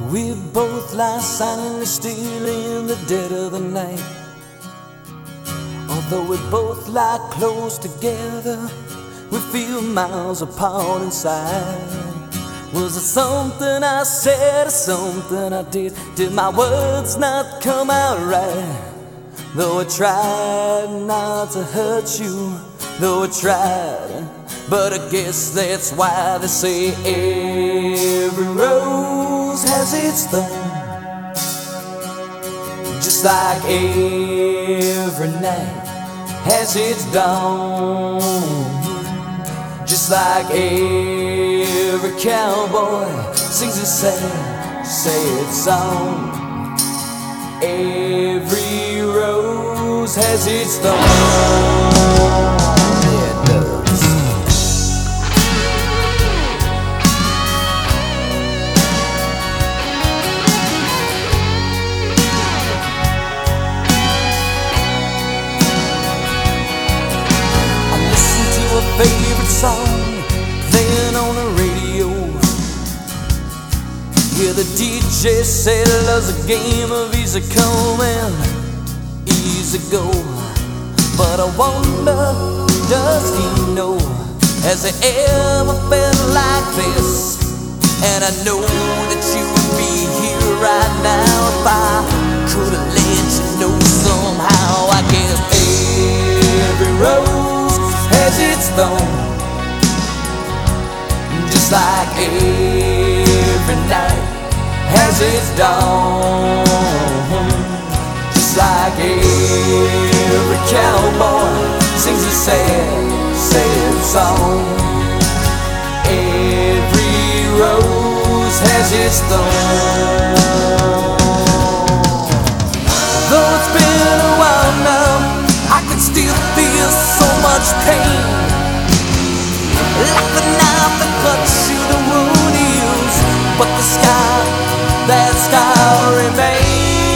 We both lie silently still in the dead of the night. Although we both lie close together, we feel miles apart inside. Was it something I said or something I did? Did my words not come out right? Though I tried not to hurt you, though I tried, but I guess that's why they say every rose has its thorn, just like every night has its dawn, just like every cowboy sings a sad, sad song. Every rose has its thorn. Yeah, it does. I listened to a favorite song playing on the radio. Yeah, the DJ said love's a game of easy come and easy go. But I wonder, does he know? Has he ever felt like this? And I know that you would be here right now if I could have let you know somehow. I guess every rose has its thorn, just like every night has its dawn, just like every cowboy sings a sad, sad song. Every rose has its thorn. Though it's been a while now, I can still feel so much pain, like the knife that cuts you the wound heals, but the sky, that sky remains.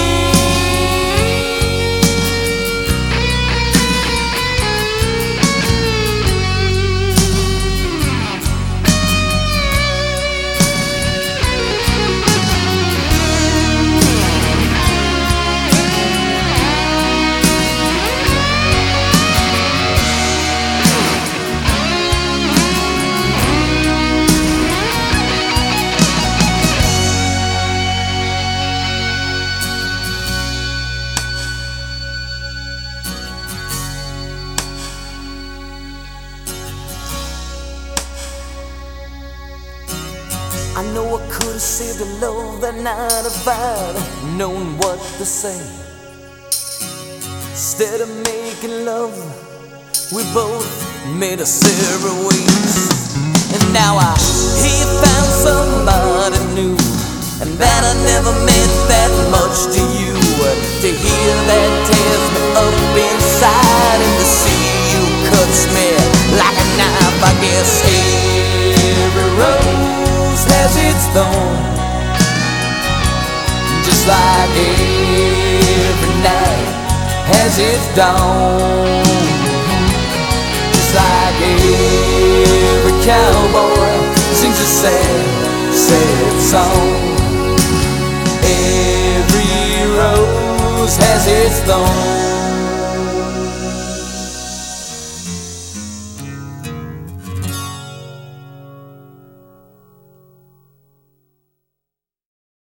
I know I could have saved the love that night if I'd known what to say. Instead of making love, we both made us separate ways. And now I hear you found somebody new, and that I never meant that much to you. To hear that tears me up inside, and to see you cuts me like a knife. I guess every rose has its thorn, just like every night has its dawn, just like every cowboy sings a sad, sad song. Every rose has its thorn.